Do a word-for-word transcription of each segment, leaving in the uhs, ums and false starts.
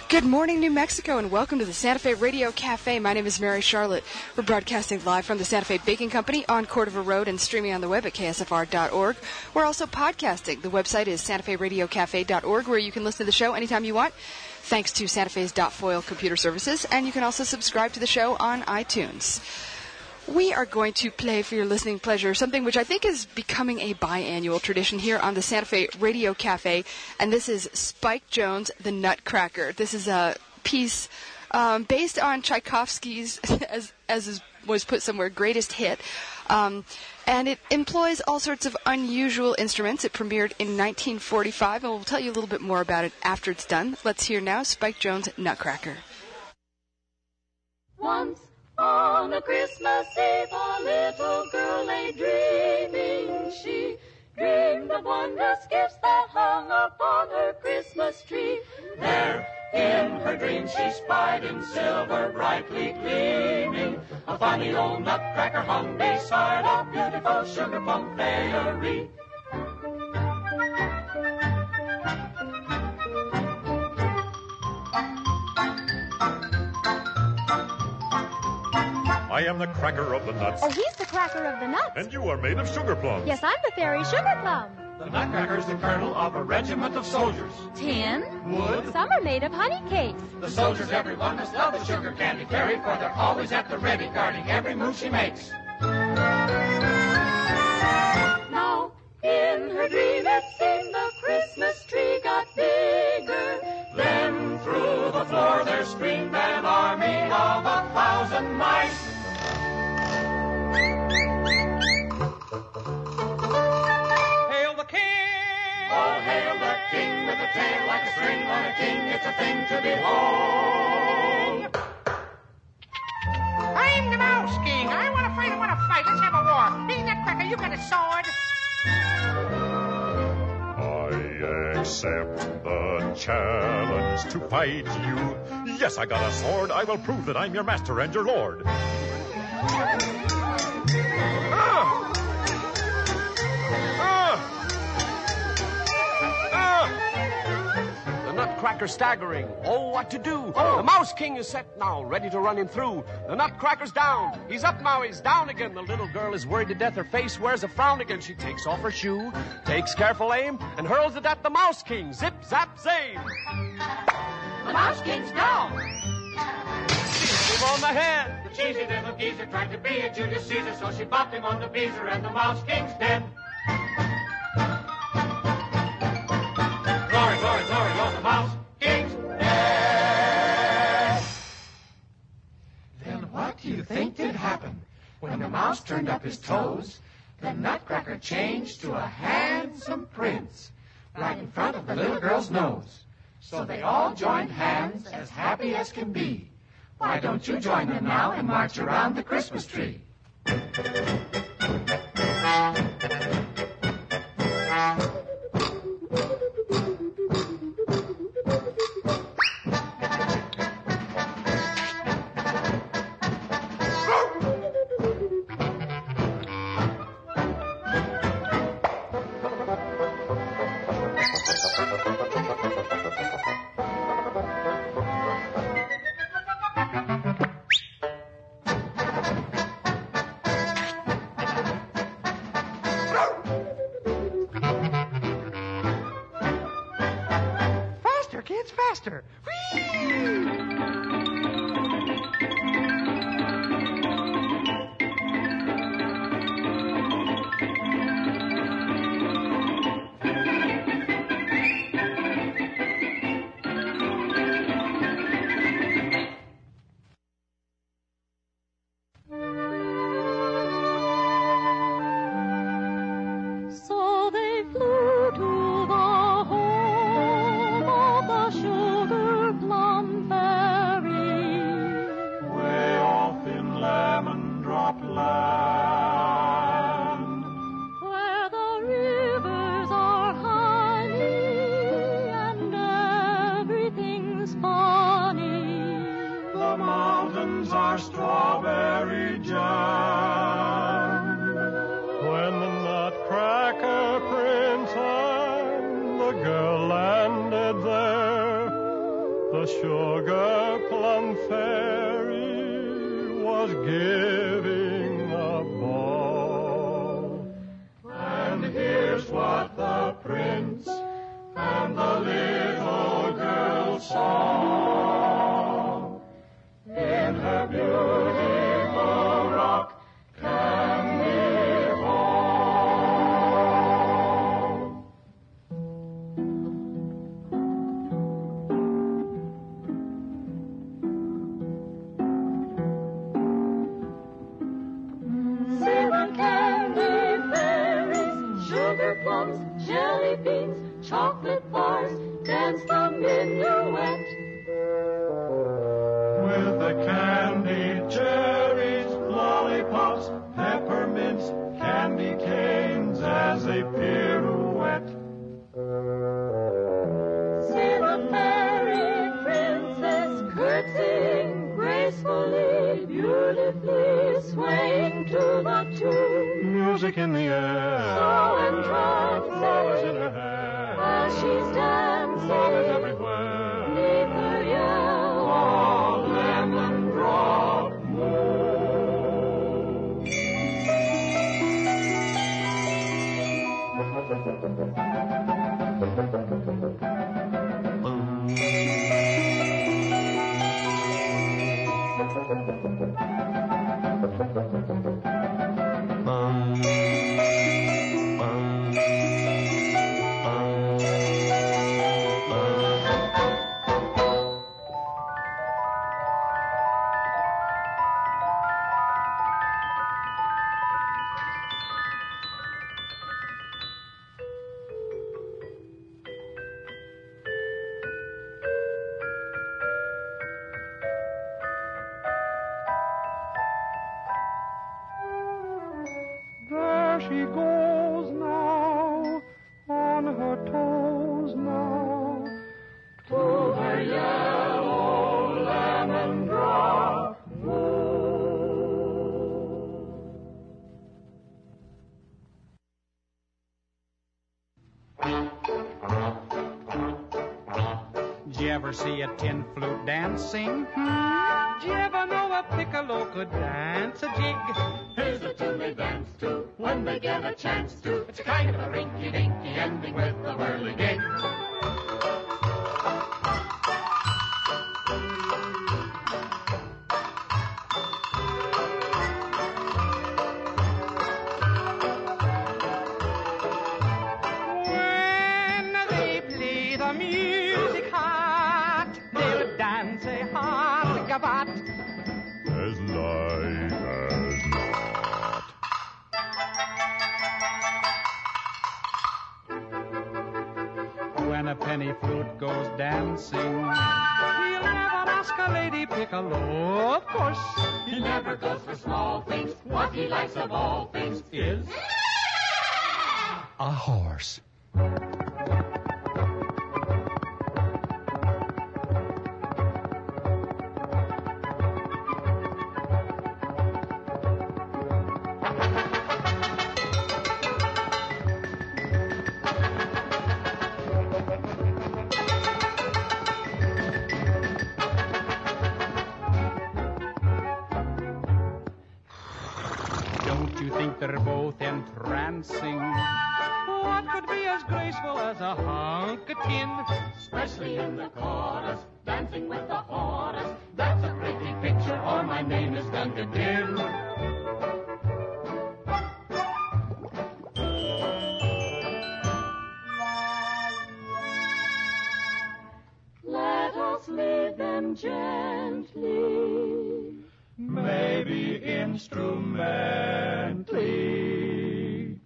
Good morning, New Mexico, and welcome to the Santa Fe Radio Cafe. My name is Mary Charlotte. We're broadcasting live from the Santa Fe Baking Company on Cordova Road and streaming on the web at K S F R dot org. We're also podcasting. The website is Santa Fe Radio Cafe dot org, where you can listen to the show anytime you want, thanks to Santa Fe's .foil computer services, and you can also subscribe to the show on iTunes. We are going to play for your listening pleasure something which I think is becoming a biannual tradition here on the Santa Fe Radio Cafe, and this is Spike Jones, the Nutcracker. This is a piece um, based on Tchaikovsky's, as, as is, was put somewhere, greatest hit, um, and it employs all sorts of unusual instruments. It premiered in nineteen forty-five, and we'll tell you a little bit more about it after it's done. Let's hear now Spike Jones' Nutcracker. Once on a Christmas Eve, a little girl lay dreaming. She dreamed of wondrous gifts that hung upon her Christmas tree. There in her dream she spied in silver brightly gleaming a funny old nutcracker hung beside a beautiful sugar plum fairy. I am the cracker of the nuts. Oh, he's the cracker of the nuts. And you are made of sugar plums. Yes, I'm the fairy sugar plum. The nutcracker's the colonel of a regiment of soldiers. Tin. Wood. Some are made of honey cakes. The soldiers, everyone, must love the sugar candy fairy, for they're always at the ready, guarding every move she makes. Now, in her dream, it seemed the Christmas tree got bigger. Then through the floor there screamed an army of a thousand mice. Hail the king! Oh, hail the king with a tail like a string on a king. It's a thing to behold. I'm the Mouse King. I want to fight. I want to fight. Let's have a war. Hey, Nutcracker, you got a sword? I accept the challenge to fight you. Yes, I got a sword. I will prove that I'm your master and your lord. Ah! The Nutcracker staggering. Oh, what to do? Oh. The Mouse King is set now, ready to run him through. The Nutcracker's down. He's up now, he's down again. The little girl is worried to death. Her face wears a frown again. She takes off her shoe, takes careful aim, and hurls it at the Mouse King. Zip, zap, zame. The Mouse King's down. Him on the head. The cheesy little geezer tried to be a Julius Caesar, so she bopped him on the beezer, and the Mouse King's dead. Glory, glory, glory, oh, the Mouse King's dead. Then what do you think did happen? When the mouse turned up his toes, the Nutcracker changed to a handsome prince right in front of the little girl's nose. So they all joined hands as happy as can be. Why don't you join them now and march around the Christmas tree? Faster, kids, faster. Whee! So they flew to the home of the sugar plum fairy. The sugar plum fairy was giving a ball. And here's what the prince and the little girl saw. In her beautiful rock candy hall. See the candy fairies, sugar plums, jelly beans, chocolate bars, dance the minuet. With the candy cherries, lollipops, peppermints, candy canes as they pirouette. See the fairy princess curtsying gracefully, beautifully, swaying to the tune. Music in the air, So entrancing, flowers in her hair, as she's dancing, flowers everywhere. neath her yellow Lemon drop moon. There she goes now, on her toes now. To her yellow lemon drop moon. Did you ever see a tin flute dancing? Hmm? Did you ever know a piccolo could dance a jig? Here's the tune they dance to when they get a chance to. It's a kind of a rinky-dinky ending with a whirligig. When they play the music hot, they'll dance a hot gavotte. As light as not. When a penny flute goes dancing, he'll never ask a lady piccolo, of course. He never goes for small things. What he likes of all things is A horse. Don't you think they're both entrancing? What could be as graceful as a hunk of tin? especially in the chorus, dancing with the chorus. That's a pretty picture, or my name is Gunga Din. Let us lead them gently. Maybe instrumentally.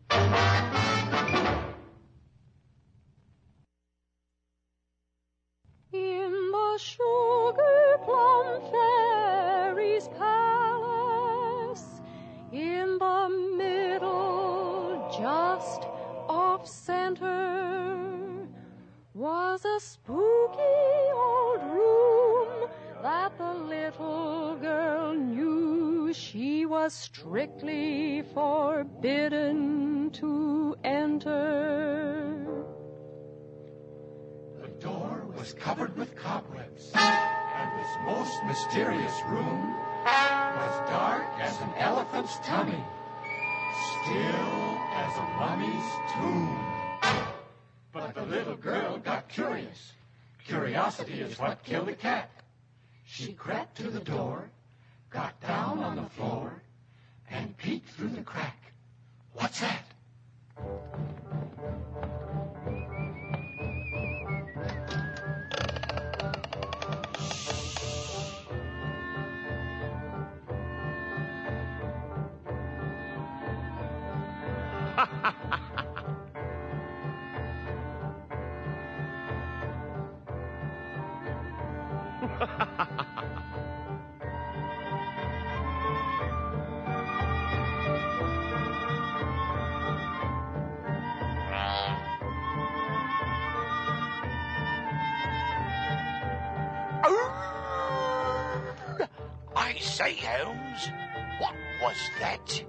In the sugar plum fairy's palace, in the middle, just off center, was a spooky old room that the little girl knew she was strictly forbidden to enter. The door was was covered with cobwebs, and this most mysterious room was dark as an elephant's tummy, still as a mummy's tomb. But the little girl got curious. Curiosity is what killed the cat. She crept to the door, got down on the floor, and peeked through the crack. What's that? I say, Holmes, what was that?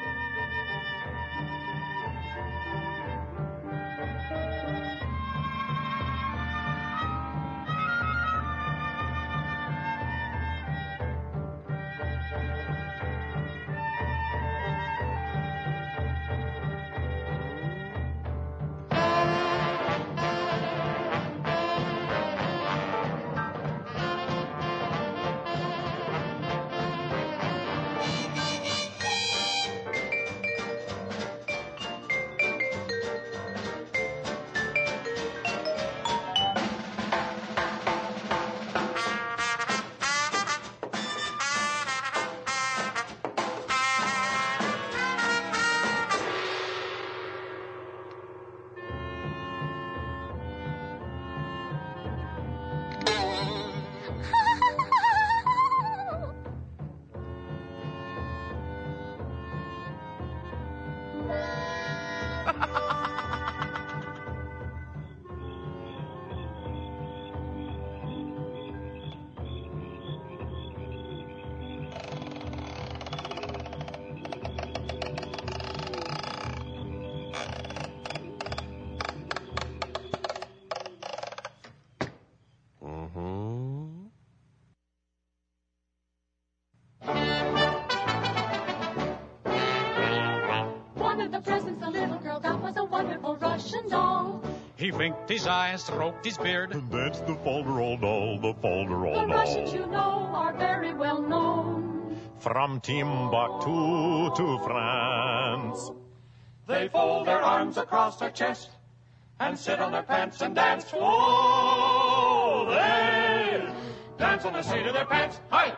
He winked his eye and stroked his beard. And that's the Folderol doll, the Folderol doll. The Russians, you know, are very well known. From Timbuktu to France. They fold their arms across their chest and sit on their pants and dance. Oh, they dance on the seat of their pants. Hi!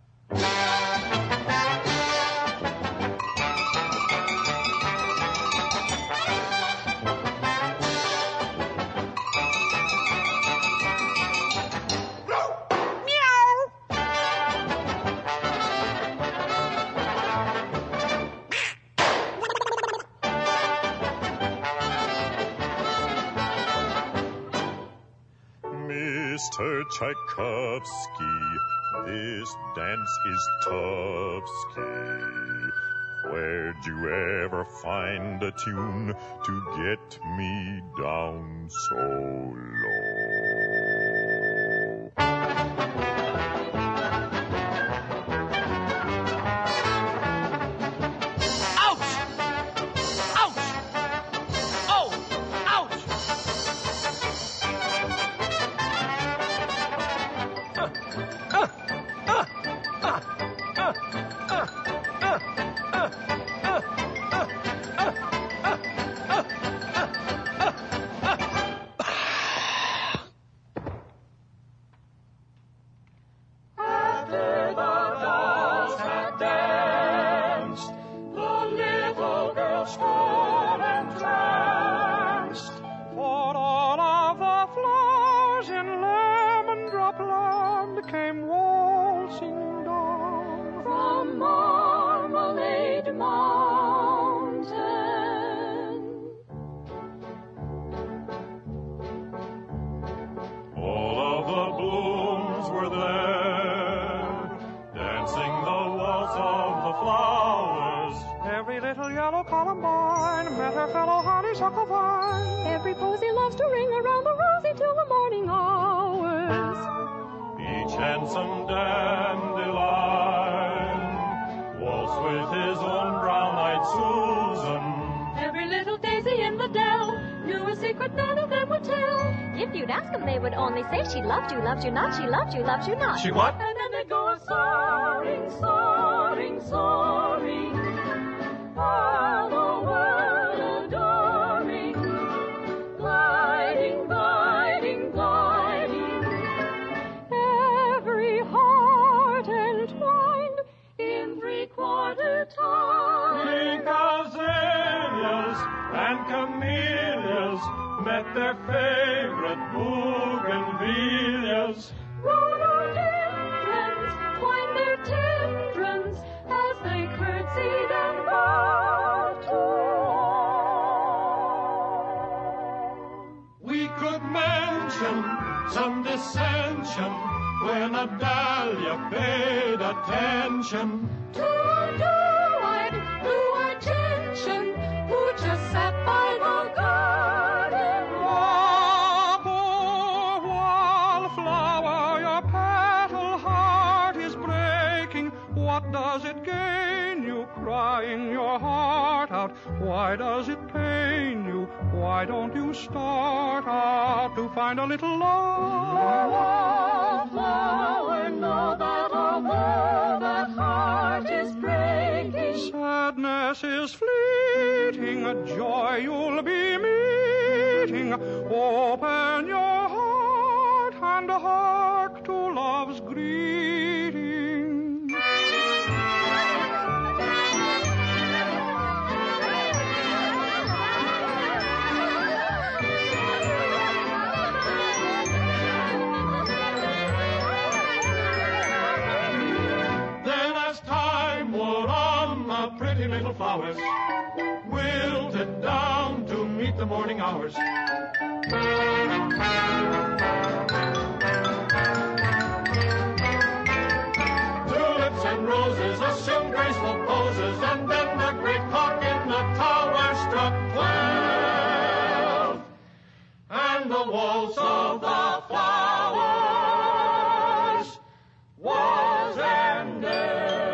Mister Tchaikovsky, this dance is Tufsky. Where'd you ever find a tune to get me down so low? Every posy loves to ring around the rosy till the morning hour. handsome dandelion, waltz with his own brown-eyed Susan. Every little daisy in the dell knew a secret none of them would tell. If you'd ask them, they would only say she loved you, loved you not, she loved you, loves you not. She what? And then they go soaring, soaring, soaring, all the world adoring, gliding, gliding, gliding, every heart entwined in three-quarter time. Think azaleas and camellias met their favorite bougainvilleas. Rhododendrons twine their tendrons as they curtsied and bowed to all. We could mention some dissension when a dahlia paid attention To a blue-eyed, blue-eyed gentian who just sat by the garden wall. Ah, poor wallflower, your petal heart is breaking. What does it gain you crying your heart out? Why does it pain you? Why don't you start out to find a little love? Wallflower, know that although that heart is breaking, Sadness is fleeting, a joy you'll be meeting. Open your heart and hark to love's greeting. Then as time wore on, the pretty little flowers wilted down to meet the morning hours. Tulips and roses assumed graceful poses, and then the great clock in the tower struck twelve, and the waltz of the flowers was ended.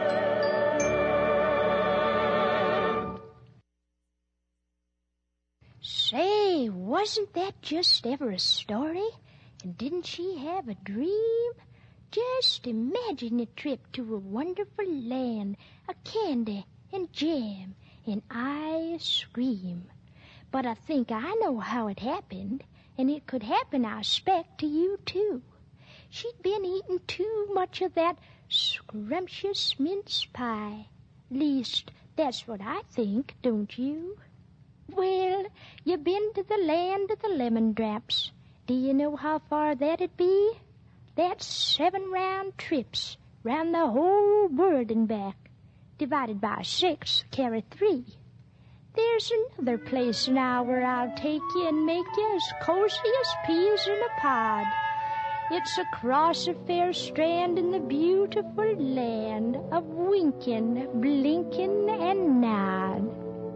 Say, wasn't that just ever a story? And didn't she have a dream? Just imagine a trip to a wonderful land, a candy and jam and ice cream. But I think I know how it happened, and it could happen, I expect, to you too. She'd been eating too much of that scrumptious mince pie. Least, that's what I think, don't you? Well, you been to the land of the lemon drops. Do you know how far that'd be? That's seven round trips round the whole world and back. Divided by six, carry three. There's another place now where I'll take you and make you as cozy as peas in a pod. It's across a fair strand in the beautiful land of winking, blinking, and nod.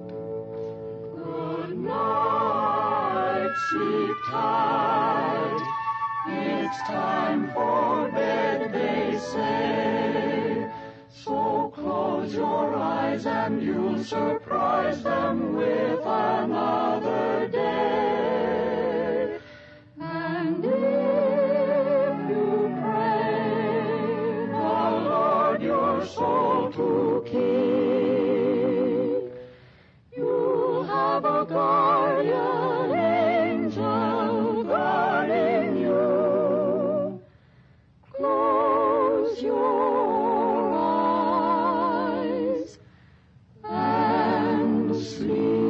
Good night, sleep tight. It's time for bed, they say. So close your eyes and you'll surprise them with another day. And if you pray the Lord your soul to keep, you'll have a guardian angel guarding you. Close your eyes and sleep.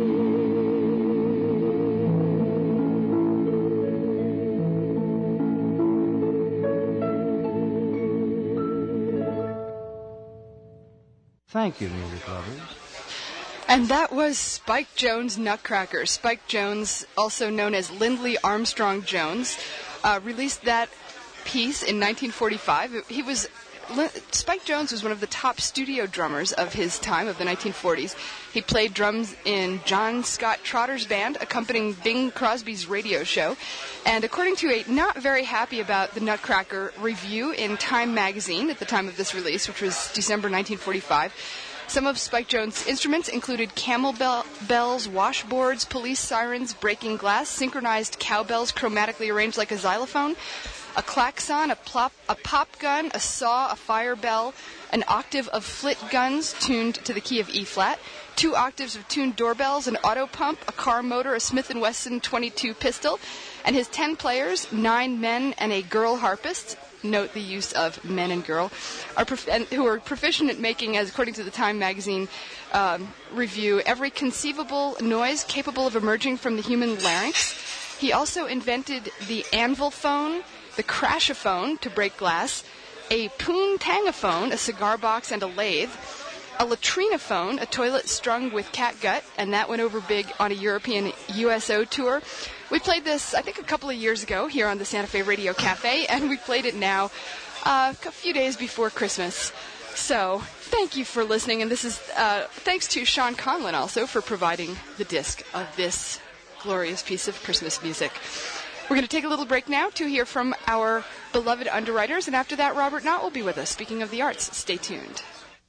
Thank you, music lovers. And that was Spike Jones' Nutcracker. Spike Jones, also known as Lindley Armstrong Jones, uh, released that piece in nineteen forty-five. He was L- Spike Jones was one of the top studio drummers of his time, of the nineteen forties. He played drums in John Scott Trotter's band, accompanying Bing Crosby's radio show. And according to a not very happy about the Nutcracker review in Time magazine at the time of this release, which was December nineteen forty-five, some of Spike Jones' instruments included camel bell- bells, washboards, police sirens, breaking glass, synchronized cowbells chromatically arranged like a xylophone, a klaxon, a, plop, a pop gun, a saw, a fire bell, an octave of flit guns tuned to the key of E-flat, two octaves of tuned doorbells, an auto pump, a car motor, a Smith and Wesson twenty-two pistol, and his ten players, nine men and a girl harpist. Note the use of men and girl, are prof- and who are proficient at making, as according to the Time magazine um, review, every conceivable noise capable of emerging from the human larynx. He also invented the anvil phone, the crashophone to break glass, a poon-tangophone, a cigar box and a lathe, a latrinophone, a toilet strung with catgut, and that went over big on a European U S O tour. We played this, I think, a couple of years ago here on the Santa Fe Radio Cafe, and we played it now uh, a few days before Christmas. So thank you for listening, and this is uh, thanks to Sean Conlon also for providing the disc of this glorious piece of Christmas music. We're going to take a little break now to hear from our beloved underwriters, and after that, Robert Knott will be with us. Speaking of the arts, stay tuned.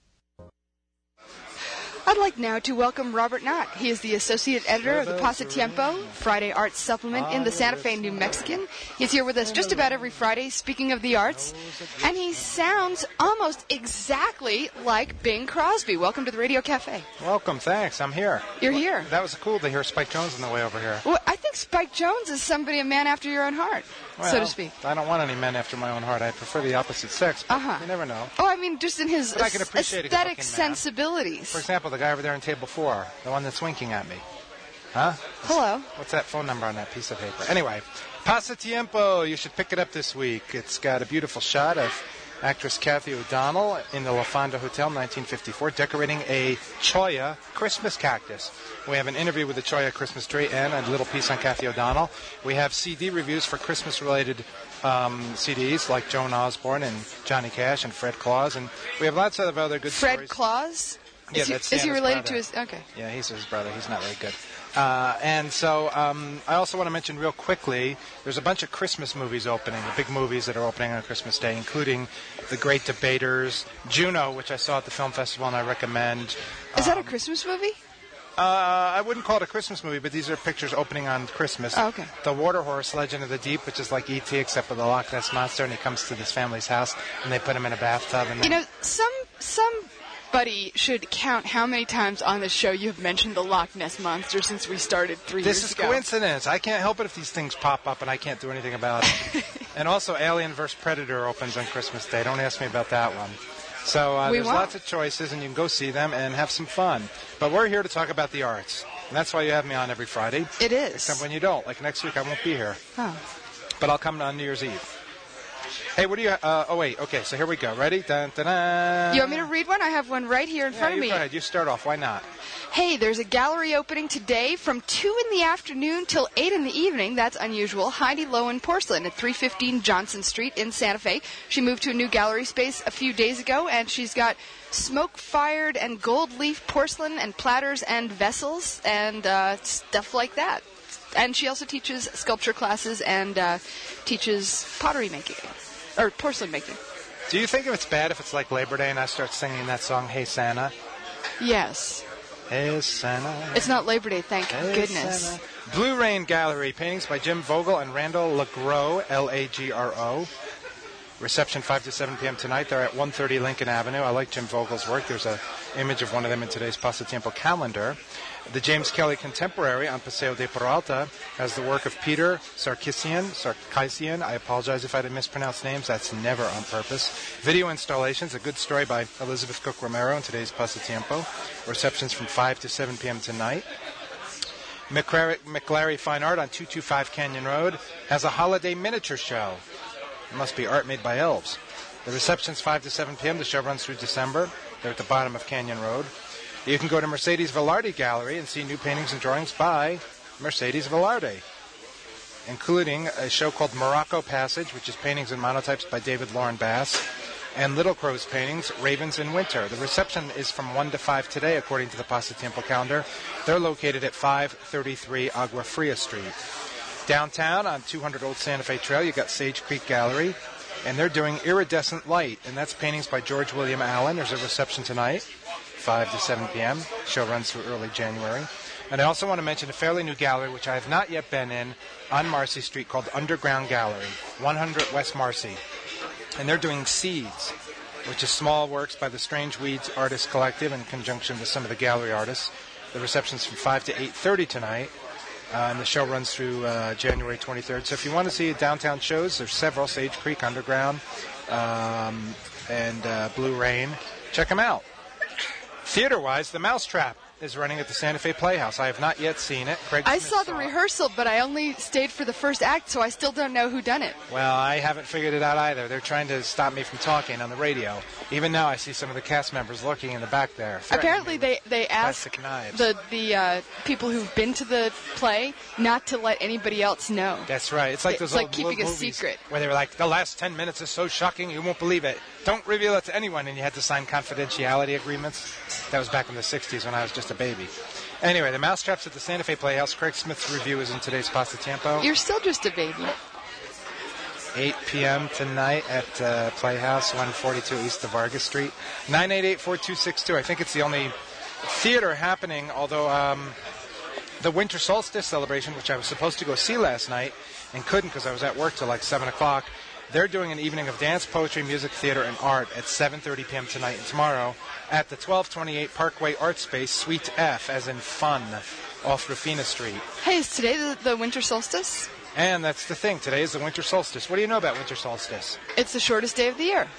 I'd like now to welcome Robert Knott. He is the associate editor of the Pasatiempo, Friday Arts Supplement in the Santa Fe New Mexican. He's here with us just about every Friday, speaking of the arts, and he sounds almost exactly like Bing Crosby. Welcome to the Radio Cafe. Welcome, thanks. I'm here. You're here. That was cool to hear Spike Jones on the way over here. Well, I think Spike Jones is somebody, a man after your own heart, well, so to speak. I don't want any men after my own heart. I prefer the opposite sex, but uh-huh. you never know. Oh, I mean, just in his but I can appreciate aesthetic a sensibilities. For example, the guy over there on table four, the one that's winking at me. Huh? Hello. What's that phone number on that piece of paper? Anyway, Pasatiempo, you should pick it up this week. It's got a beautiful shot of actress Kathy O'Donnell in the La Fonda Hotel, nineteen fifty-four, decorating a Choya Christmas cactus. We have an interview with the Choya Christmas tree and a little piece on Kathy O'Donnell. We have C D reviews for Christmas-related um, C Ds like Joan Osborne and Johnny Cash and Fred Claus, and we have lots of other good Fred stories. Fred Claus? Yeah, is he, that's is he related brother. to his... Okay. Yeah, he's his brother. He's not very good. Uh, and so um, I also want to mention real quickly, there's a bunch of Christmas movies opening, the big movies that are opening on Christmas Day, including The Great Debaters, Juno, which I saw at the film festival and I recommend. Is um, that a Christmas movie? Uh, I wouldn't call it a Christmas movie, but these are pictures opening on Christmas. Oh, okay. The Water Horse, Legend of the Deep, which is like E T except for the Loch Ness Monster, and he comes to this family's house, and they put him in a bathtub. And you know, some somebody should count how many times on this show you have mentioned the Loch Ness Monster since we started three this years is ago. Coincidence. I can't help it if these things pop up, and I can't do anything about it. And also, Alien versus. Predator opens on Christmas Day. Don't ask me about that one. So uh, there's won't. lots of choices, and you can go see them and have some fun. But we're here to talk about the arts. And that's why you have me on every Friday. It is. Except when you don't. Like next week, I won't be here. Oh. But I'll come on New Year's Eve. Hey, what do you... Uh, oh, wait. Okay, so here we go. Ready? Dun, dun, dun. You want me to read one? I have one right here in yeah, front of you me. Go ahead. You start off. Why not? Hey, there's a gallery opening today from two in the afternoon till eight in the evening. That's unusual. Heidi Lowen Porcelain at three fifteen Johnson Street in Santa Fe. She moved to a new gallery space a few days ago, and she's got smoke-fired and gold leaf porcelain and platters and vessels and uh, stuff like that. And she also teaches sculpture classes and uh, teaches pottery making, or porcelain making. Do you think it's bad if it's like Labor Day and I start singing that song, Hey Santa? Yes. Hey Santa. It's not Labor Day, thank hey goodness. Santa. Blue Rain Gallery, paintings by Jim Vogel and Randall Lagro, L A G R O. Reception five to seven p.m. tonight. They're at one thirty Lincoln Avenue. I like Jim Vogel's work. There's an image of one of them in today's Pasatiempo calendar. The James Kelly Contemporary on Paseo de Peralta has the work of Peter Sarkisian. Sarkisian. I apologize if I did mispronounce names. That's never on purpose. Video installations, a good story by Elizabeth Cook Romero in today's Pasatiempo. Receptions from five to seven p.m. tonight. McClary, McClary Fine Art on two twenty-five Canyon Road has a holiday miniature show. It must be art made by elves. The reception's five to seven p.m. The show runs through December. They're at the bottom of Canyon Road. You can go to Mercedes Velarde Gallery and see new paintings and drawings by Mercedes Velarde, including a show called Morocco Passage, which is paintings and monotypes by David Lauren Bass. And Little Crow's paintings, Ravens in Winter. The reception is from one to five today, according to the Pasatiempo calendar. They're located at five thirty-three Agua Fria Street. Downtown on two hundred Old Santa Fe Trail, you got Sage Creek Gallery, and they're doing Iridescent Light, and that's paintings by George William Allen. There's a reception tonight, five to seven p.m. Show runs through early January. And I also want to mention a fairly new gallery, which I have not yet been in, on Marcy Street, called Underground Gallery, one hundred West Marcy. And they're doing Seeds, which is small works by the Strange Weeds Artist Collective in conjunction with some of the gallery artists. The reception's from five to eight thirty tonight, uh, and the show runs through uh, January twenty-third. So if you want to see downtown shows, there's several, Sage Creek Underground um, and uh, Blue Rain. Check them out. Theater-wise, The Mousetrap is running at the Santa Fe Playhouse. I have not yet seen it. Craig I Smith saw the saw it. rehearsal, but I only stayed for the first act, so I still don't know who done it. Well, I haven't figured it out either. They're trying to stop me from talking on the radio. Even now, I see some of the cast members lurking in the back there. Apparently, they, they asked the, the uh, people who've been to the play not to let anybody else know. That's right. It's like those it's like old keeping a movies secret. Where they were like, the last ten minutes is so shocking, you won't believe it. Don't reveal it to anyone, and you had to sign confidentiality agreements. That was back in the sixties when I was just a baby. Anyway, The Mousetraps at the Santa Fe Playhouse. Craig Smith's review is in today's Pasatiempo. You're still just a baby. eight p.m. tonight at uh, Playhouse, one forty-two East of Vargas Street. nine eight eight, four two six two. I think it's the only theater happening, although um, the Winter Solstice celebration, which I was supposed to go see last night and couldn't because I was at work till like seven o'clock, they're doing an evening of dance, poetry, music, theater, and art at seven thirty p.m. tonight and tomorrow at the twelve twenty-eight Parkway Art Space, Suite F, as in fun, off Rufina Street. Hey, is today the, the winter solstice? And that's the thing. Today is the winter solstice. What do you know about winter solstice? It's the shortest day of the year.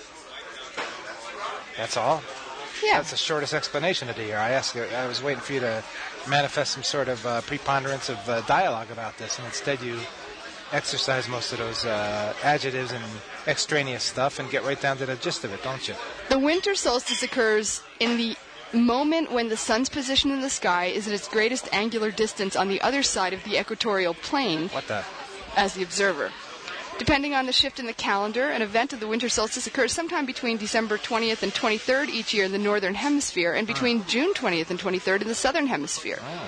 That's all? Yeah. That's the shortest explanation of the year. I asked you, I was waiting for you to manifest some sort of uh, preponderance of uh, dialogue about this, and instead you exercise most of those uh, adjectives and extraneous stuff and get right down to the gist of it, don't you? The winter solstice occurs in the moment when the sun's position in the sky is at its greatest angular distance on the other side of the equatorial plane. What the? As the observer. Depending on the shift in the calendar, an event of the winter solstice occurs sometime between December twentieth and twenty-third each year in the northern hemisphere and between oh. June twentieth and twenty-third in the southern hemisphere. Oh.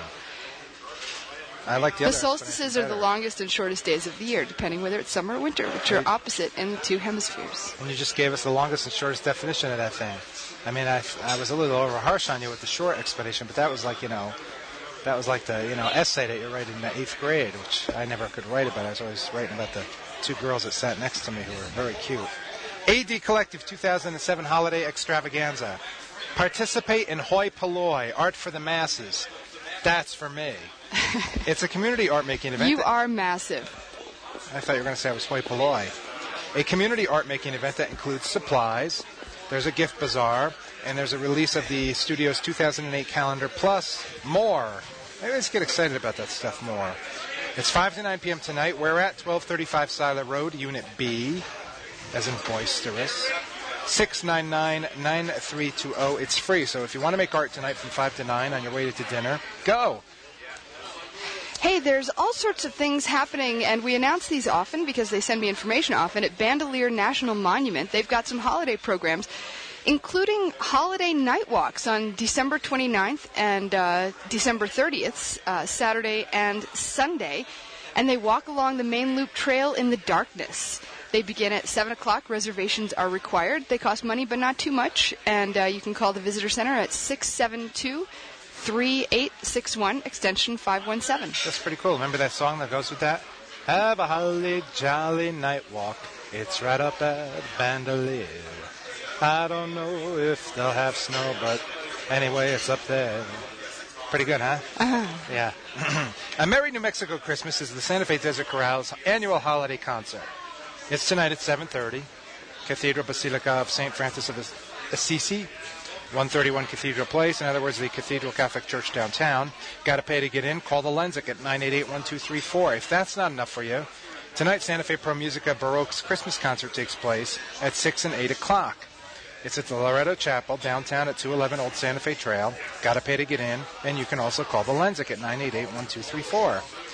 I like the, the other solstices are better. the longest and shortest days of the year, depending whether it's summer or winter, which are opposite in the two hemispheres. And you just gave us the longest and shortest definition of that thing. I mean, I, I was a little over harsh on you with the short explanation, but that was like, you know, that was like the, you know, essay that you're writing in the eighth grade, which I never could write about. I was always writing about the two girls that sat next to me who were very cute. A D Collective two thousand seven Holiday Extravaganza. Participate in Hoi Polloi, art for the masses. That's for me. It's a community art making event. You are massive. I thought you were going to say I was hoi polloi. A community art making event that includes supplies. There's a gift bazaar, and there's a release of the studio's two thousand eight calendar, plus more. Maybe let's get excited about that stuff more. It's five to nine p.m. tonight. We're at twelve thirty-five Siler Road, Unit B, as in boisterous. six nine nine, nine three two zero. It's free, so if you want to make art tonight from five to nine on your way to dinner, go. Hey, there's all sorts of things happening, and we announce these often because they send me information often. At Bandelier National Monument, they've got some holiday programs, including holiday night walks on December twenty-ninth and uh, December thirtieth, uh, Saturday and Sunday, and they walk along the main loop trail in the darkness. They begin at seven o'clock. Reservations are required. They cost money, but not too much, and uh, you can call the Visitor Center at six seven two, three eight six one, extension five one seven. That's pretty cool. Remember that song that goes with that? Have a holly jolly night walk. It's right up at Bandelier. I don't know if they'll have snow, but anyway, it's up there. Pretty good, huh? Uh-huh. Yeah. A Merry New Mexico Christmas is the Santa Fe Desert Chorale's annual holiday concert. It's tonight at seven thirty. Cathedral Basilica of Saint Francis of Assisi, one thirty-one Cathedral Place. In other words, the Cathedral Catholic Church downtown. Got to pay to get in. Call the Lenzik at nine eight eight, one two three four. If that's not enough for you, tonight Santa Fe Pro Musica Baroque's Christmas concert takes place at six and eight o'clock. It's at the Loretto Chapel downtown at two eleven Old Santa Fe Trail. Got to pay to get in, and you can also call the Lenzik at nine eight eight, one two three four.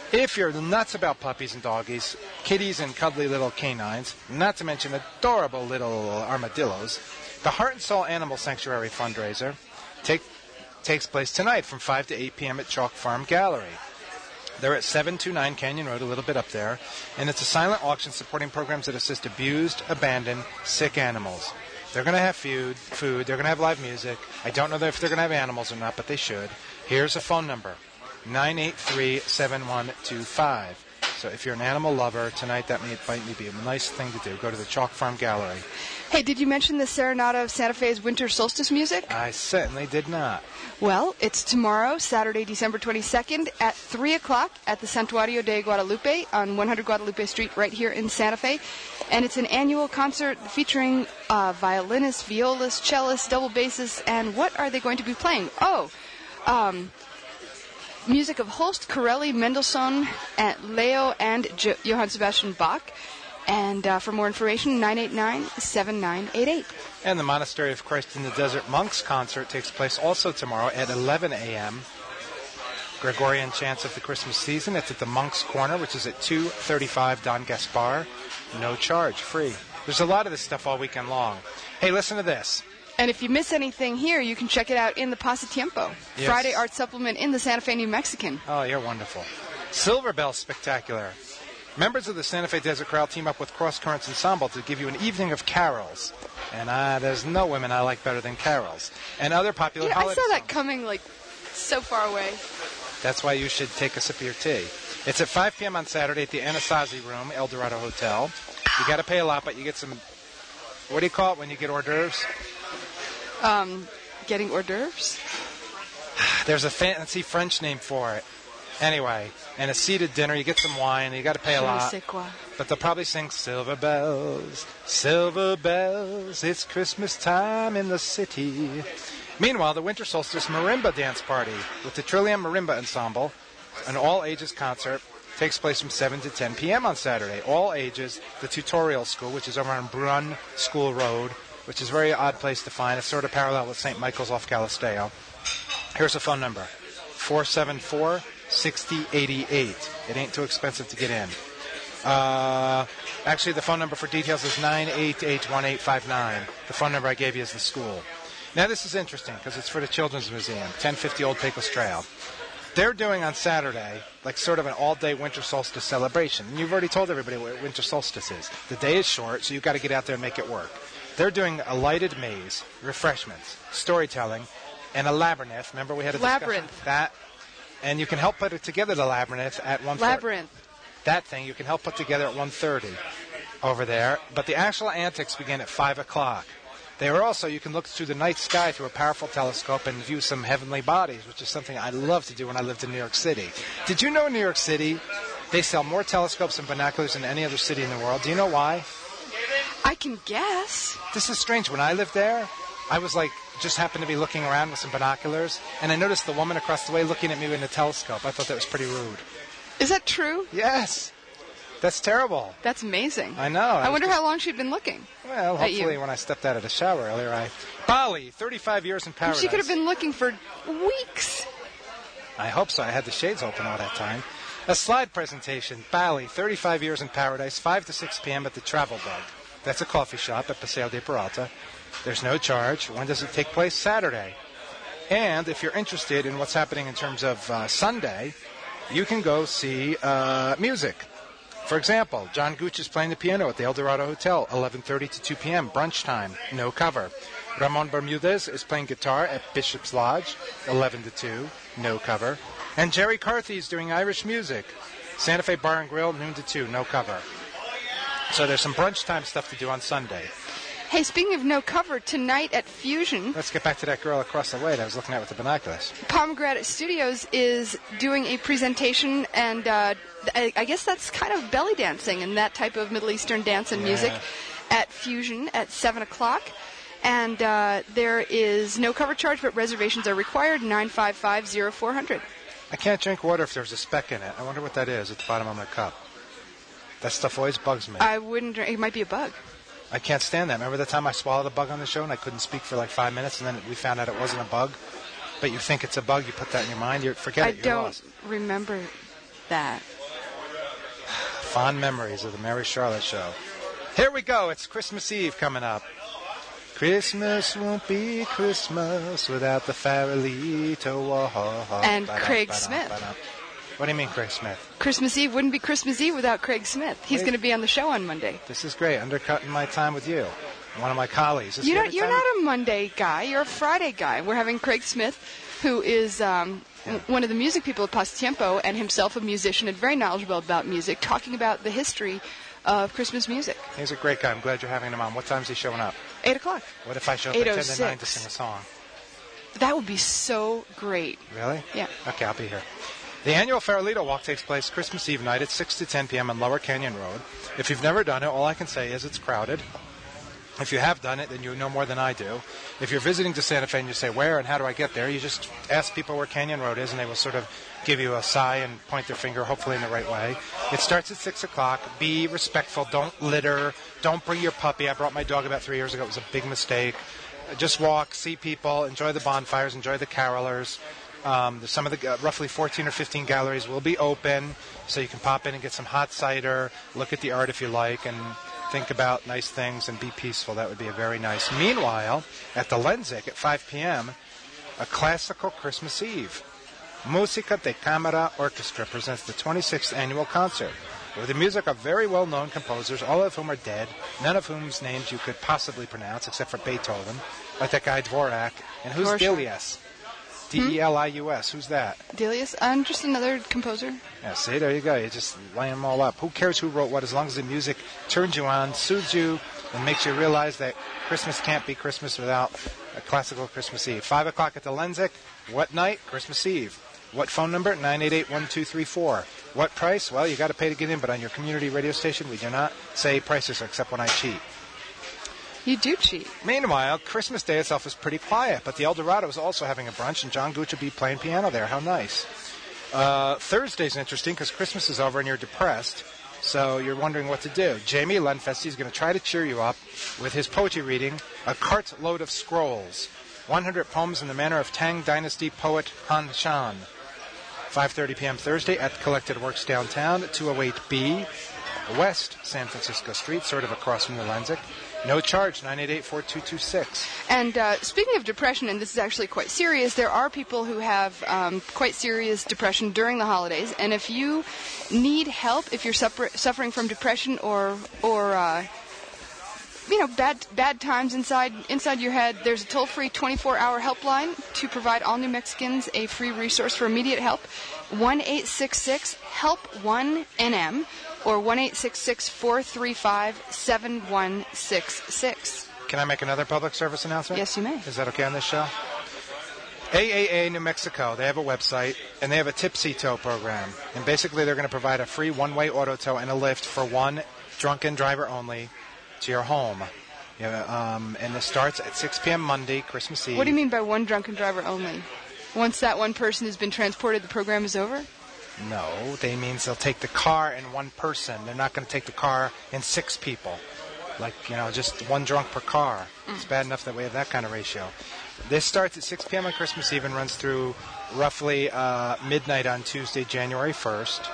If you're nuts about puppies and doggies, kitties and cuddly little canines, not to mention adorable little armadillos, the Heart and Soul Animal Sanctuary fundraiser take, takes place tonight from five to eight p.m. at Chalk Farm Gallery. They're at seven two nine Canyon Road, a little bit up there, and it's a silent auction supporting programs that assist abused, abandoned, sick animals. They're going to have food, food. They're going to have live music. I don't know if they're going to have animals or not, but they should. Here's a phone number, nine eight three, seven one two five. So if you're an animal lover, tonight that might, might be a nice thing to do. Go to the Chalk Farm Gallery. Hey, did you mention the Serenata of Santa Fe's winter solstice music? I certainly did not. Well, it's tomorrow, Saturday, December twenty-second, at three o'clock at the Santuario de Guadalupe on one hundred Guadalupe Street right here in Santa Fe. And it's an annual concert featuring uh, violinists, violists, cellists, double bassists, and what are they going to be playing? Oh, um... music of Holst, Corelli, Mendelssohn, and Leo, and jo- Johann Sebastian Bach. And uh, for more information, nine eight nine, seven nine eight eight. And the Monastery of Christ in the Desert Monks concert takes place also tomorrow at eleven a.m. Gregorian Chants of the Christmas Season. It's at the Monks Corner, which is at two thirty-five Don Gaspar. No charge, free. There's a lot of this stuff all weekend long. Hey, listen to this. And if you miss anything here, you can check it out in the Pasatiempo, Yes. Friday art supplement in the Santa Fe New Mexican. Oh, you're wonderful. Silver Bell Spectacular. Members of the Santa Fe Desert Chorale team up with Cross Currents Ensemble to give you an evening of carols. And uh, there's no women I like better than carols. And other popular You know, I holiday saw that songs. coming, like, so far away. That's why you should take a sip of your tea. It's at five p.m. on Saturday at the Anasazi Room, El Dorado Hotel. You got to pay a lot, but you get some, what do you call it when you get hors d'oeuvres? Um, getting hors d'oeuvres? There's a fancy French name for it. Anyway, and a seated dinner, you get some wine, you got to pay a Je ne lot. sais quoi. But they'll probably sing Silver Bells, Silver Bells, it's Christmas time in the city. Meanwhile, the Winter Solstice Marimba Dance Party with the Trillium Marimba Ensemble, an all-ages concert, takes place from seven to ten p.m. on Saturday. All ages, the tutorial school, which is over on Brun School Road, which is a very odd place to find. It's sort of parallel with Saint Michael's off Calisteo. Here's a phone number, four seven four, six zero eight eight. It ain't too expensive to get in. Uh, actually, the phone number for details is nine eight eight, one eight five nine. The phone number I gave you is the school. Now, this is interesting because it's for the Children's Museum, ten fifty Old Pecos Trail. They're doing on Saturday, like sort of an all-day winter solstice celebration. And you've already told everybody what winter solstice is. The day is short, so you've got to get out there and make it work. They're doing a lighted maze, refreshments, storytelling, and a labyrinth. Remember we had a discussion? Labyrinth. That. And you can help put it together, the labyrinth, at one thirty. Labyrinth. That thing you can help put together at one thirty over there. But the actual antics begin at five o'clock. They are also, you can look through the night sky through a powerful telescope and view some heavenly bodies, which is something I loved to do when I lived in New York City. Did you know in New York City, they sell more telescopes and binoculars than any other city in the world? Do you know why? I can guess. This is strange. When I lived there, I was like, just happened to be looking around with some binoculars, and I noticed the woman across the way looking at me with a telescope. I thought that was pretty rude. Is that true? Yes. That's terrible. That's amazing. I know. I, I wonder just, how long she'd been looking. Well, at you. hopefully when I stepped out of the shower earlier, I... Bali, thirty-five years in paradise. She could have been looking for weeks. I hope so. I had the shades open all that time. A slide presentation. Bali, thirty-five years in paradise, five to six p.m. at the Travel Bug. That's a coffee shop at Paseo de Peralta. There's no charge. When does it take place? Saturday. And if you're interested in what's happening in terms of uh, Sunday, you can go see uh, music. For example, John Gooch is playing the piano at the El Dorado Hotel, eleven thirty to two p.m., brunch time, no cover. Ramon Bermudez is playing guitar at Bishop's Lodge, eleven to two, no cover. And Jerry Carthy is doing Irish music, Santa Fe Bar and Grill, noon to two, no cover. So there's some brunch time stuff to do on Sunday. Hey, speaking of no cover, tonight at Fusion, Let's get back to that girl across the way that I was looking at with the binoculars. Pomegranate Studios is doing a presentation, and uh, I, I guess that's kind of belly dancing and that type of Middle Eastern dance and Yeah. music at Fusion at seven o'clock. And uh, there is no cover charge, but reservations are required, nine five five, zero four zero zero. I can't drink water if there's a speck in it. I wonder what that is at the bottom of my cup. That stuff always bugs me. I wouldn't drink. It might be a bug. I can't stand that. Remember the time I swallowed a bug on the show and I couldn't speak for like five minutes, and then we found out it wasn't a bug? But you think it's a bug, you put that in your mind, you forget I it, you're don't lost. remember that. Fond memories of the Mary Charlotte Show. Here we go. It's Christmas Eve coming up. Christmas won't be Christmas without the Farolito. And Craig Smith. What do you mean, Craig Smith? Christmas Eve wouldn't be Christmas Eve without Craig Smith. He's going to be on the show on Monday. This is great. Undercutting my time with you. One of my colleagues. You don't, you're not a Monday guy. You're a Friday guy. We're having Craig Smith, who is um, yeah. one of the music people at Pasatiempo and himself a musician and very knowledgeable about music, talking about the history of Christmas music. He's a great guy. I'm glad you're having him on. What time is he showing up? eight o'clock. What if I show up at ten to nine to sing a song? That would be so great. Really? Yeah. Okay, I'll be here. The annual Farolito Walk takes place Christmas Eve night at six to ten p.m. on Lower Canyon Road. If you've never done it, all I can say is it's crowded. If you have done it, then you know more than I do. If you're visiting to Santa Fe and you say, where and how do I get there, you just ask people where Canyon Road is, and they will sort of give you a sigh and point their finger, hopefully in the right way. It starts at six o'clock. Be respectful. Don't litter. Don't bring your puppy. I brought my dog about three years ago. It was a big mistake. Just walk, see people, enjoy the bonfires, enjoy the carolers. Um, some of the uh, roughly fourteen or fifteen galleries will be open, so you can pop in and get some hot cider, look at the art if you like, and think about nice things and be peaceful. That would be a very nice. Meanwhile, at the Lenzik at five p.m., a classical Christmas Eve. Musica de Camera Orchestra presents the twenty-sixth annual concert with the music of very well-known composers, all of whom are dead, none of whose names you could possibly pronounce except for Beethoven, like that guy Dvorak. And who's Delius? D E L I U S. Who's that? Delius. I'm just another composer. Yeah, see, there you go. You just line them all up. Who cares who wrote what, as long as the music turns you on, soothes you, and makes you realize that Christmas can't be Christmas without a classical Christmas Eve. Five o'clock at the Lenzik. What night? Christmas Eve. What phone number? nine eight eight, one two three four. What price? Well, you got to pay to get in, but on your community radio station, we do not say prices except when I cheat. You do cheat. Meanwhile, Christmas Day itself is pretty quiet, but the El Dorado is also having a brunch, and John Gooch will be playing piano there. How nice. Uh, Thursday's interesting because Christmas is over and you're depressed, so you're wondering what to do. Jamie Lenfesti is going to try to cheer you up with his poetry reading, A Cartload of Scrolls, one hundred poems in the manner of Tang Dynasty poet Han Shan. five thirty p.m. Thursday at Collected Works downtown, two oh eight B, West San Francisco Street, sort of across from the Lenzik. No charge, nine eight eight, four two two six. And uh, speaking of depression, and this is actually quite serious, there are people who have um, quite serious depression during the holidays. And if you need help, if you're suffer- suffering from depression or or uh, you know bad bad times inside inside your head, there's a toll-free twenty-four hour helpline to provide all New Mexicans a free resource for immediate help. one eight six six help one N M. or one eight six six, four three five, seven one six six. Can I make another public service announcement? Yes, you may. Is that okay on this show? A A A New Mexico, they have a website, and they have a Tipsy Tow program. And basically they're going to provide a free one-way auto tow and a lift for one drunken driver only to your home. Yeah, um, and it starts at six p.m. Monday, Christmas Eve. What do you mean by one drunken driver only? Once that one person has been transported, the program is over? No, they means they'll take the car and one person. They're not going to take the car and six people. Like, you know, just one drunk per car. Mm. It's bad enough that we have that kind of ratio. This starts at six p.m. on Christmas Eve and runs through roughly uh, midnight on Tuesday, January first.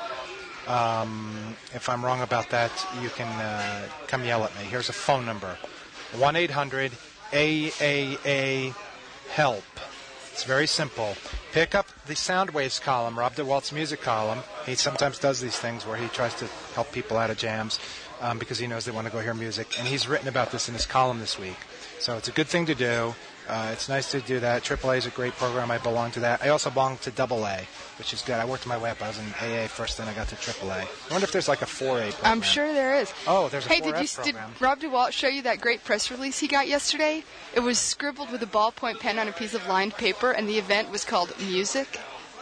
Um, if I'm wrong about that, you can uh, come yell at me. Here's a phone number. one eight hundred A A A HELP. It's very simple. Pick up the Soundwaves column, Rob DeWalt's music column. He sometimes does these things where he tries to help people out of jams um, because he knows they want to go hear music. And he's written about this in his column this week. So it's a good thing to do. Uh, it's nice to do that. triple A is a great program. I belong to that. I also belong to double A, which is good. I worked my way up. I was in A A first, then I got to triple A. I wonder if there's like a four A program. I'm sure there is. Oh, there's a hey, four F did you program. did Rob DeWalt show you that great press release he got yesterday? It was scribbled with a ballpoint pen on a piece of lined paper, and the event was called Music.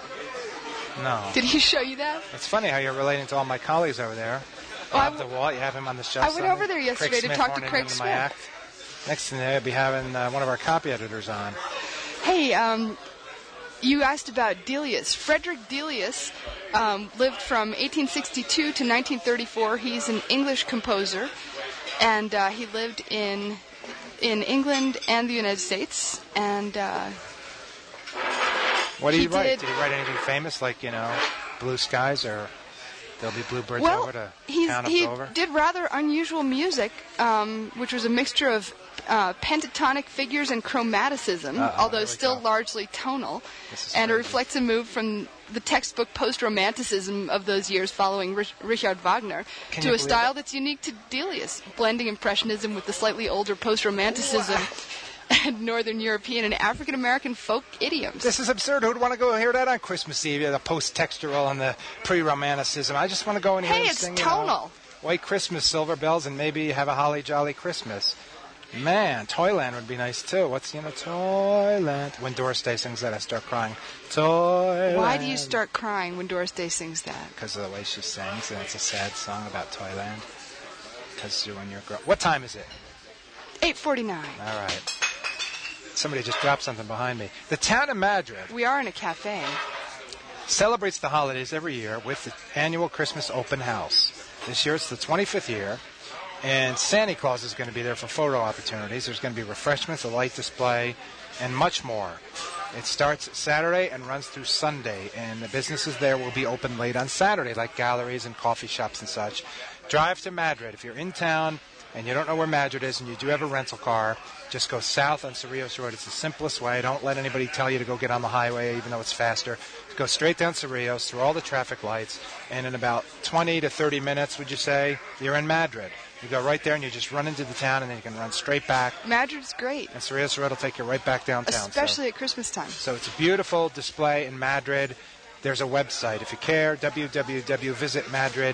No. Did he show you that? It's funny how you're relating to all my colleagues over there. Well, Rob DeWalt, you have him on the show. I went Sunday. over there yesterday Craig to Smith talk to horning Craig into Smith. My act. Next thing I'll be having uh, one of our copy editors on. Hey, um, you asked about Delius. Frederick Delius um, lived from eighteen sixty-two to nineteen thirty-four. He's an English composer, and uh, he lived in in England and the United States. And uh, what did he, he write? Did, did he write anything famous, like, you know, Blue Skies or There'll be bluebirds well, over to he's, town up he over. did rather unusual music, um, which was a mixture of uh, pentatonic figures and chromaticism, Uh-oh, although there we still go. largely tonal. This is And it crazy. reflects a move from the textbook post-romanticism of those years following Rich- Richard Wagner Can to you a believe style it? that's unique to Delius, blending impressionism with the slightly older post-romanticism and Northern European and African-American folk idioms. This is absurd. Who'd want to go hear that on Christmas Eve? The post-textural and the pre-romanticism. I just want to go and hear Hey, him it's sing, you tonal. know, White Christmas, Silver Bells, and maybe have a holly jolly Christmas. Man, Toyland would be nice too. What's, you know, Toyland? When Doris Day sings that, I start crying. Toyland. Why do you start crying when Doris Day sings that? Because of the way she sings, and it's a sad song about Toyland. Because when you're grown. What time is it? eight forty-nine. All right. Somebody just dropped something behind me. The town of Madrid We are in a cafe. celebrates the holidays every year with the annual Christmas open house. This year it's the twenty-fifth year, and Santa Claus is going to be there for photo opportunities. There's going to be refreshments, a light display, and much more. It starts Saturday and runs through Sunday, and the businesses there will be open late on Saturday, like galleries and coffee shops and such. Drive to Madrid. If you're in town and you don't know where Madrid is and you do have a rental car, just go south on Cerrillos Road. It's the simplest way. Don't let anybody tell you to go get on the highway, even though it's faster. Go straight down Cerrillos, through all the traffic lights, and in about twenty to thirty minutes, would you say, you're in Madrid. You go right there and you just run into the town, and then you can run straight back. Madrid's great, And Cerrillos Road will take you right back downtown. especially at Christmas time. So, so it's a beautiful display in Madrid. There's a website. If you care, w w w dot visit madrid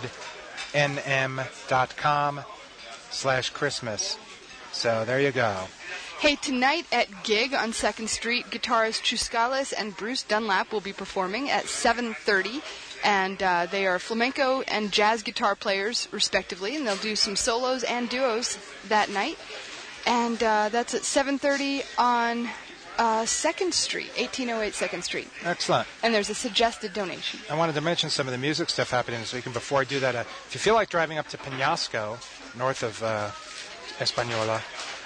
n m dot com slash Christmas. So there you go. Hey, tonight at Gig on second Street, guitarist Chuscales and Bruce Dunlap will be performing at seven thirty, and uh, they are flamenco and jazz guitar players, respectively, and they'll do some solos and duos that night. And uh, that's at seven thirty on uh, second Street, eighteen oh eight second Street. Excellent. And there's a suggested donation. I wanted to mention some of the music stuff happening this week, and before I do that, uh, if you feel like driving up to Penasco, north of uh, Española,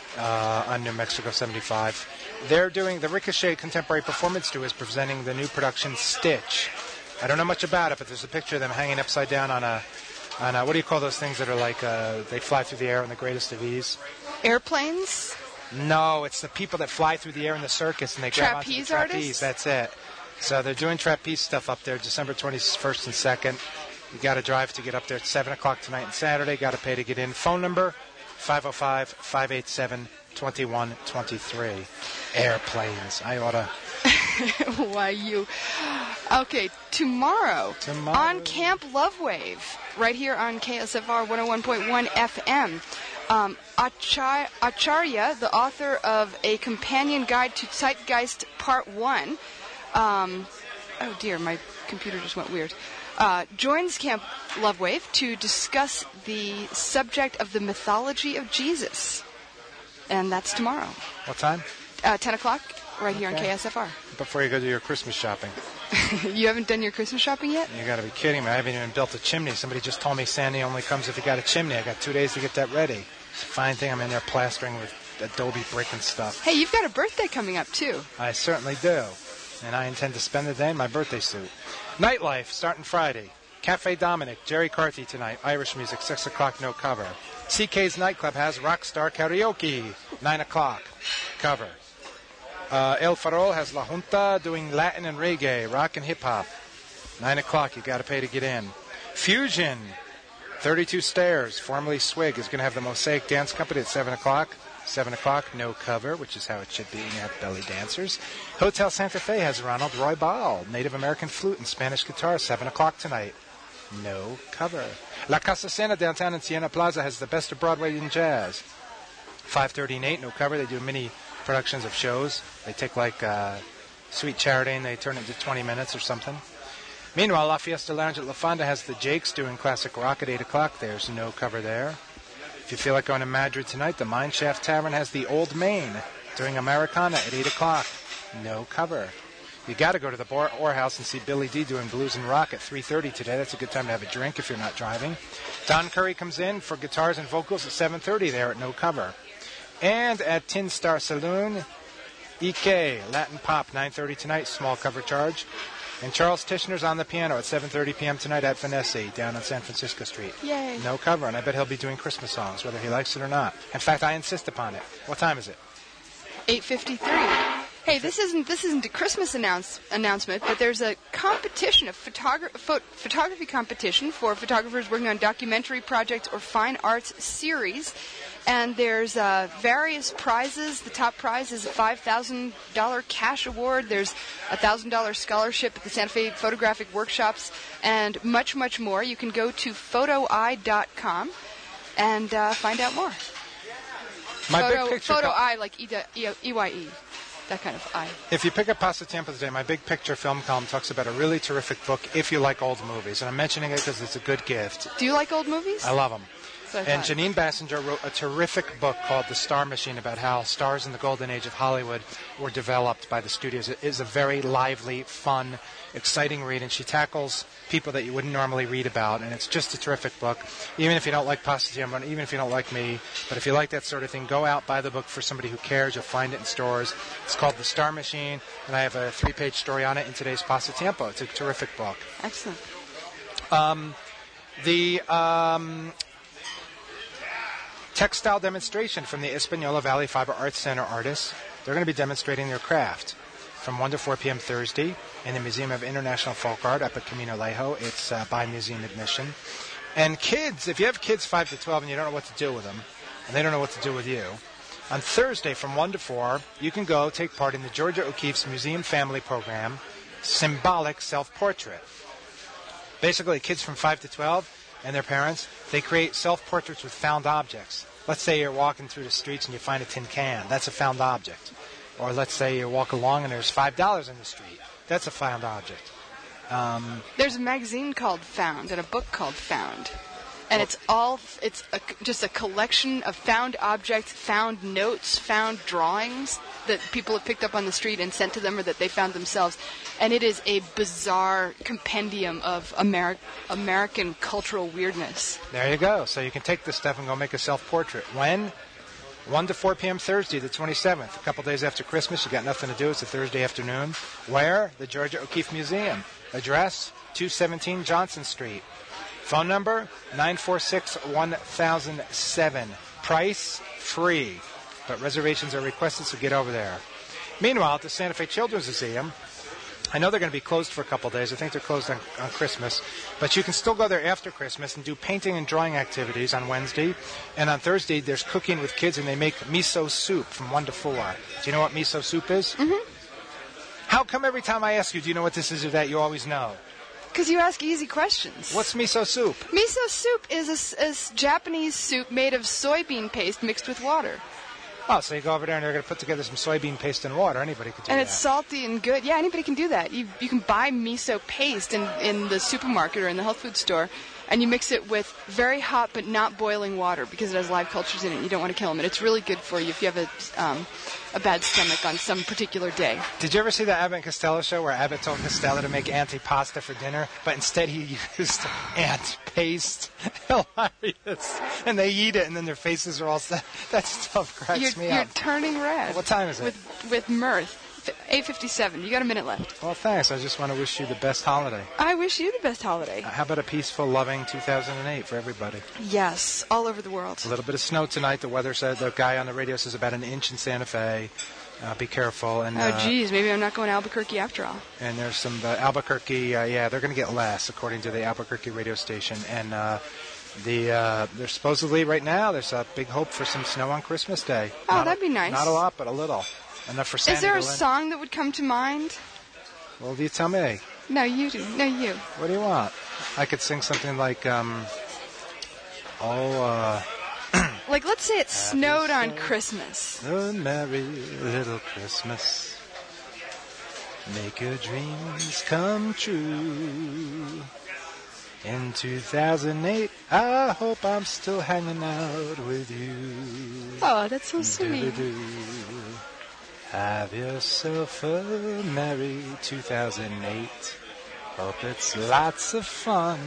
uh, on New Mexico seventy-five, they're doing the Ricochet Contemporary Performance Duo is presenting the new production Stitch. I don't know much about it, but there's a picture of them hanging upside down on a, on a what do you call those things that are like uh, they fly through the air in the greatest of ease? Airplanes? No, it's the people that fly through the air in the circus and they grab onto the Trapeze trapeze. artists? That's it. So they're doing trapeze stuff up there December twenty-first and second. You got to drive to get up there at seven o'clock tonight and Saturday. Got to pay to get in. Phone number five oh five, five eight seven, two one two three. Airplanes. I ought to. Why you? Okay, tomorrow, Tomorrow. on Camp Love Wave, right here on K S F R one oh one point one F M. Um, Achar- Acharya, the author of A Companion Guide to Zeitgeist Part one, um, oh dear, my computer just went weird, uh, joins Camp Love Wave to discuss the subject of the mythology of Jesus. And that's tomorrow. What time? Uh, ten o'clock, right here on Okay. K S F R. Before you go do your Christmas shopping. You haven't done your Christmas shopping yet? You got to be kidding me. I haven't even built a chimney. Somebody just told me Sandy only comes if you got a chimney. I got two days to get that ready. It's a fine thing. I'm in there plastering with Adobe brick and stuff. Hey, you've got a birthday coming up, too. I certainly do. And I intend to spend the day in my birthday suit. Nightlife, starting Friday. Cafe Dominic, Jerry Carthy tonight. Irish music, six o'clock, no cover. C K's Nightclub has Rockstar Karaoke, nine o'clock, cover. Uh, El Farol has La Junta doing Latin and reggae, rock and hip-hop. nine o'clock, you got to pay to get in. Fusion, thirty-two Stairs, formerly Swig, is going to have the Mosaic Dance Company at seven o'clock. seven o'clock, no cover, which is how it should be when you have belly dancers. Hotel Santa Fe has Ronald Roy Ball, Native American flute and Spanish guitar, seven o'clock tonight. No cover. La Casa Cena downtown in Siena Plaza has the best of Broadway in jazz. five thirty and eight, no cover. They do mini productions of shows. They take like uh, Sweet Charity and they turn it into twenty minutes or something. Meanwhile, La Fiesta Lounge at La Fonda has the Jakes doing classic rock at eight o'clock. There's no cover there. If you feel like going to Madrid tonight, the Mineshaft Tavern has the Old Main doing Americana at eight o'clock. No cover. You got to go to the Bar Or House and see Billy D doing blues and rock at three thirty today. That's a good time to have a drink if you're not driving. Don Curry comes in for guitars and vocals at seven thirty there at no cover. And at Tin Star Saloon, E K, Latin Pop, nine thirty tonight, small cover charge. And Charles Tishner's on the piano at seven thirty p.m. tonight at Vanessa down on San Francisco Street. Yay. No cover, and I bet he'll be doing Christmas songs, whether he likes it or not. In fact, I insist upon it. What time is it? eight fifty-three. Hey, this isn't this isn't a Christmas announce, announcement, but there's a competition, a photogra- pho- photography competition for photographers working on documentary projects or fine arts series. And there's uh, various prizes. The top prize is a five thousand dollars cash award. There's a one thousand dollars scholarship at the Santa Fe Photographic Workshops, and much, much more. You can go to photo eye dot com and uh, find out more. My photo, big picture photo co- eye, like E Y E. That kind of eye. If you pick up Pasatiempo today, my big picture film column talks about a really terrific book if you like old movies. And I'm mentioning it because it's a good gift. Do you like old movies? I love them. So And Janine Bassinger wrote a terrific book called The Star Machine about how stars in the golden age of Hollywood were developed by the studios. It is a very lively, fun, exciting read, and she tackles people that you wouldn't normally read about, and it's just a terrific book. Even if you don't like Pasatiempo, even if you don't like me, but if you like that sort of thing, go out, buy the book for somebody who cares. You'll find it in stores. It's called The Star Machine, and I have a three-page story on it in today's Pasatiempo. It's a terrific book. Excellent. Um, the... Um, textile demonstration from the Espanola Valley Fiber Arts Center artists. They're going to be demonstrating their craft from one to four p.m. Thursday in the Museum of International Folk Art up at Camino Lejo. It's uh, by museum admission. And kids, if you have kids five to twelve and you don't know what to do with them, and they don't know what to do with you, on Thursday from one to four, you can go take part in the Georgia O'Keeffe's Museum Family Program, Symbolic Self-Portrait. Basically, kids from five to twelve and their parents, they create self-portraits with found objects. Let's say you're walking through the streets and you find a tin can. That's a found object. Or let's say you walk along and there's five dollars in the street. That's a found object. Um, There's a magazine called Found and a book called Found. And it's all, it's a, just a collection of found objects, found notes, found drawings that people have picked up on the street and sent to them or that they found themselves. And it is a bizarre compendium of Ameri- American cultural weirdness. There you go. So you can take this stuff and go make a self-portrait. When? one to four p.m. Thursday, the twenty-seventh. A couple days after Christmas. You got nothing to do. It's a Thursday afternoon. Where? The Georgia O'Keeffe Museum. Address? two seventeen Johnson Street. Phone number? nine four six, one thousand seven. Price? Free. But reservations are requested, so get over there. Meanwhile, at the Santa Fe Children's Museum, I know they're going to be closed for a couple days. I think they're closed on, on Christmas. But you can still go there after Christmas and do painting and drawing activities on Wednesday. And on Thursday, there's cooking with kids, and they make miso soup from one to four. Do you know what miso soup is? Mm-hmm. How come every time I ask you, do you know what this is or that, you always know? Because you ask easy questions. What's miso soup? Miso soup is a, a Japanese soup made of soybean paste mixed with water. Oh, so you go over there and they're going to put together some soybean paste and water. Anybody could do and that. And it's salty and good. Yeah, anybody can do that. You you can buy miso paste in, in the supermarket or in the health food store, and you mix it with very hot but not boiling water because it has live cultures in it and you don't want to kill them. And it's really good for you if you have a, um, a bad stomach on some particular day. Did you ever see the Abbott and Costello show where Abbott told Costello to make antipasta for dinner, but instead he used ant paste? Hilarious. And they eat it and then their faces are all set. That stuff cracks you're, me you're up. You're turning red. What time is it? With, with mirth. eight fifty-seven. You got a minute left. Well, thanks. I just want to wish you the best holiday. I wish you the best holiday. Uh, how about a peaceful, loving two thousand eight for everybody? Yes, all over the world. A little bit of snow tonight. The weather said, the guy on the radio says about an inch in Santa Fe. Uh, be careful. And, oh, uh, geez, maybe I'm not going to Albuquerque after all. And there's some uh, Albuquerque, uh, yeah, they're going to get less, according to the Albuquerque radio station. And uh, the uh, there's supposedly right now, there's a big hope for some snow on Christmas Day. Oh, not that'd a, be nice. Not a lot, but a little. Enough for Sandy Is there a to win. song that would come to mind? Well, you tell me. No, you do. No, you. What do you want? I could sing something like, um, oh, uh... like, let's say it snowed on Christmas. A merry little Christmas. Make your dreams come true. In two thousand eight, I hope I'm still hanging out with you. Oh, that's so sweet. Do-do-do. Have yourself a merry two thousand eight. Hope it's lots of fun.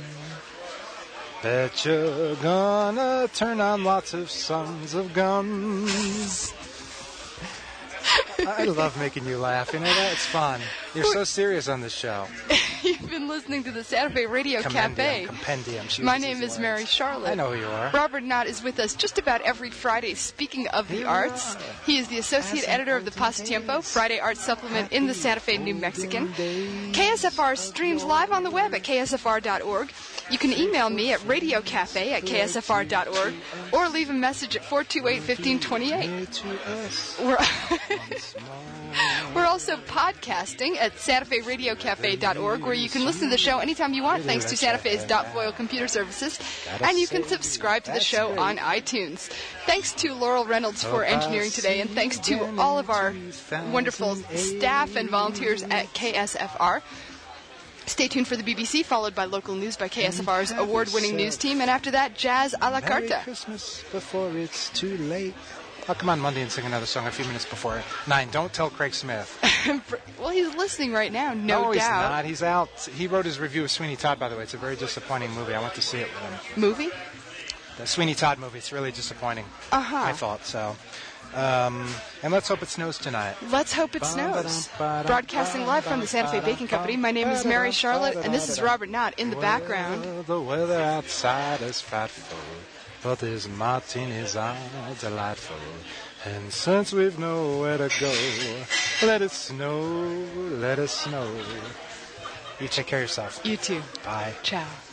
Bet you're gonna turn on lots of songs of guns. I love making you laugh. You know that? It's fun. You're so serious on this show. You've been listening to the Santa Fe Radio Compendium, Cafe. Compendium. She My uses name these is words. Mary Charlotte. I know who you are. Robert Knott is with us just about every Friday. Speaking of the arts, he is the associate editor of the Pasatiempo, Friday Art Supplement in the Santa Fe New Mexican. K S F R streams live on the web at K S F R dot org. You can email me at radiocafe at K S F R dot org or leave a message at four two eight, one five two eight. We're, We're also podcasting at Santa Fe Radio Cafe dot org, where you can listen to the show anytime you want thanks to Santa Fe's Dot Foil computer services, and you can subscribe to the show on iTunes. Thanks to Laurel Reynolds for engineering today, and thanks to all of our wonderful staff and volunteers at K S F R. Stay tuned for the B B C, followed by local news by K S F R's award-winning news team, and after that, Jazz a la Merry Carta. Christmas before it's too late. I'll come on Monday and sing another song a few minutes before nine. Don't tell Craig Smith. Well, he's listening right now, no, no he's doubt. not. He's out. He wrote his review of Sweeney Todd, by the way. It's a very disappointing movie. I went to see it with him. Movie? The Sweeney Todd movie. It's really disappointing. Uh-huh. I thought so. Um, and let's hope it snows tonight. Let's hope it snows. Broadcasting live from the Santa Fe Baking Company, my name is Mary Charlotte, and this is Robert Knott in the background. Well, the weather outside is frightful, but these martinis are delightful. And since we've nowhere to go, let it snow, let it snow. You take care of yourself. You too. Bye. Ciao.